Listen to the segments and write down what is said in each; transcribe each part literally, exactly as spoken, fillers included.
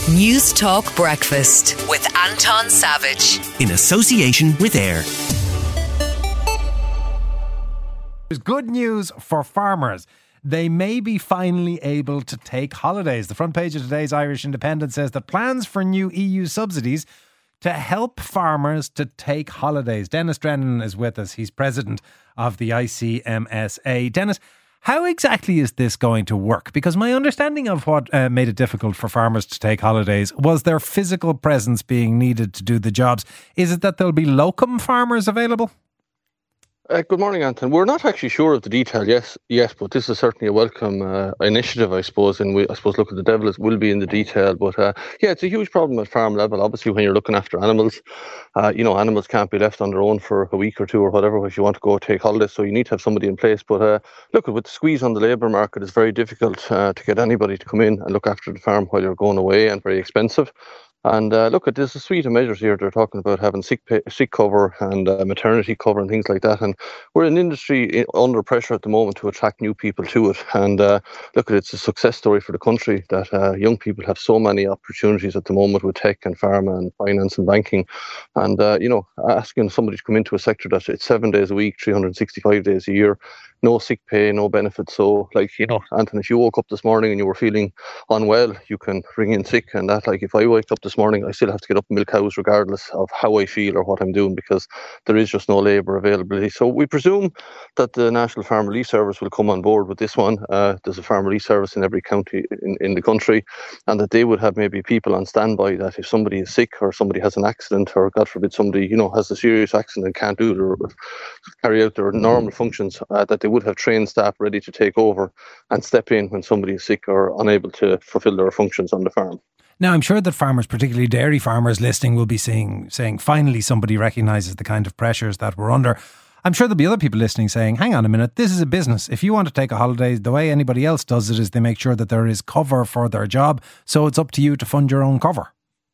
News Talk Breakfast with Anton Savage. In association with AIR. There's good news for farmers. They may be finally able to take holidays. The front page of today's Irish Independent says that plans for new E U subsidies to help farmers to take holidays. Dennis Drennan is with us. He's president of the I C M S A. Dennis, how exactly is this going to work? Because my understanding of what uh, made it difficult for farmers to take holidays was their physical presence being needed to do the jobs. Is it that there'll be locum farmers available? Uh, good morning, Anton. We're not actually sure of the detail, yes, yes, but this is certainly a welcome uh, initiative, I suppose. And we, I suppose, look, at the devil is, will be in the detail. But uh, yeah, it's a huge problem at farm level. Obviously, when you're looking after animals, uh, you know, animals can't be left on their own for a week or two or whatever if you want to go take holidays. So you need to have somebody in place. But uh, look, with the squeeze on the labour market, it's very difficult uh, to get anybody to come in and look after the farm while you're going away, and very expensive. And uh, look, there's a suite of measures here. They're talking about having sick pay, sick cover and uh, maternity cover and things like that. And we're an industry under pressure at the moment to attract new people to it. And uh, look, it's a success story for the country that uh, young people have so many opportunities at the moment with tech and pharma and finance and banking. And, uh, you know, asking somebody to come into a sector that it's seven days a week, three hundred sixty-five days a year, no sick pay, no benefits. So, like, you know, Anton, if you woke up this morning and you were feeling unwell, you can ring in sick. And that, like, if I wake up this morning, I still have to get up and milk cows regardless of how I feel or what I'm doing, because there is just no labour availability. So we presume that the National Farm Relief Service will come on board with this one. Uh, there's a Farm Relief Service in every county in, in the country, and that they would have maybe people on standby that if somebody is sick or somebody has an accident, or God forbid somebody, you know, has a serious accident and can't do it or carry out their normal functions, uh, that they would have trained staff ready to take over and step in when somebody is sick or unable to fulfil their functions on the farm. Now, I'm sure that farmers, particularly dairy farmers listening, will be saying, saying finally somebody recognises the kind of pressures that we're under. I'm sure there'll be other people listening saying, hang on a minute, this is a business. If you want to take a holiday, the way anybody else does it is they make sure that there is cover for their job. So it's up to you to fund your own cover.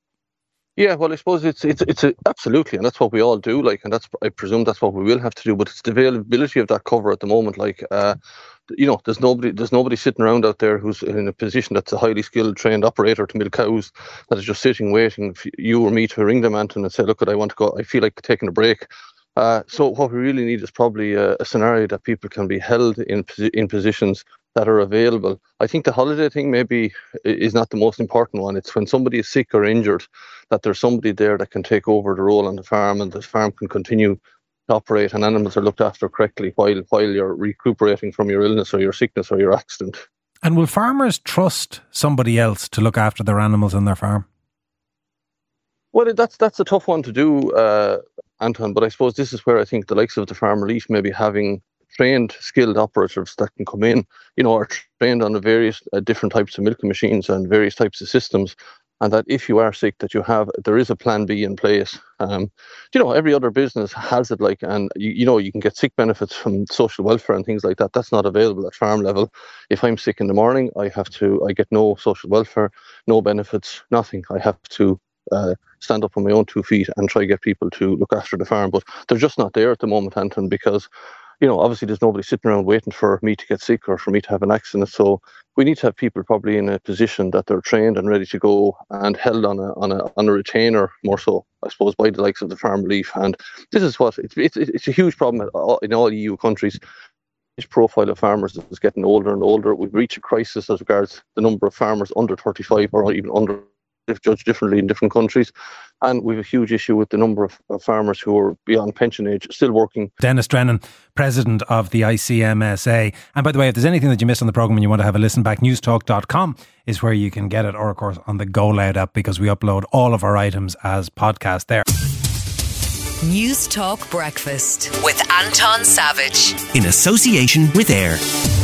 Yeah, well, I suppose it's it's it's a, absolutely, and that's what we all do. Like, and that's I presume that's what we will have to do. But it's the availability of that cover at the moment. Like, uh, you know, there's nobody there's nobody sitting around out there who's in a position that's a highly skilled, trained operator to milk cows that is just sitting waiting for you or me to ring them, Anton, and say, look, I want to go. I feel like taking a break. Uh, so what we really need is probably a, a scenario that people can be held in in positions that are available. I think the holiday thing maybe is not the most important one. It's when somebody is sick or injured, that there's somebody there that can take over the role on the farm, and the farm can continue to operate and animals are looked after correctly while while you're recuperating from your illness or your sickness or your accident. And will farmers trust somebody else to look after their animals on their farm? Well, that's that's a tough one to do, uh, Anton, but I suppose this is where I think the likes of the Farm Relief maybe having trained, skilled operatives that can come in, you know, are trained on the various uh, different types of milking machines and various types of systems, and that if you are sick, that you have, there is a plan B in place. Um, you know, every other business has it, like, and you, you know, you can get sick benefits from social welfare and things like that. That's not available at farm level. If I'm sick in the morning, I have to, I get no social welfare, no benefits, nothing. I have to uh, stand up on my own two feet and try to get people to look after the farm. But they're just not there at the moment, Anton, because you know, obviously there's nobody sitting around waiting for me to get sick or for me to have an accident. So we need to have people probably in a position that they're trained and ready to go and held on a on a on a retainer, more so, I suppose, by the likes of the Farm Relief. And this is what it's it's, it's a huge problem in all E U countries. This profile of farmers is getting older and older. We've reached a crisis as regards the number of farmers under thirty-five or even under, if judged differently in different countries. And we have a huge issue with the number of, of farmers who are beyond pension age still working. Dennis Drennan, president of the I C M S A. And by the way, if there's anything that you missed on the programme and you want to have a listen back, newstalk dot com is where you can get it, or of course on the Go Loud app, because we upload all of our items as podcast there. News Talk Breakfast with Anton Savage. In association with AIR.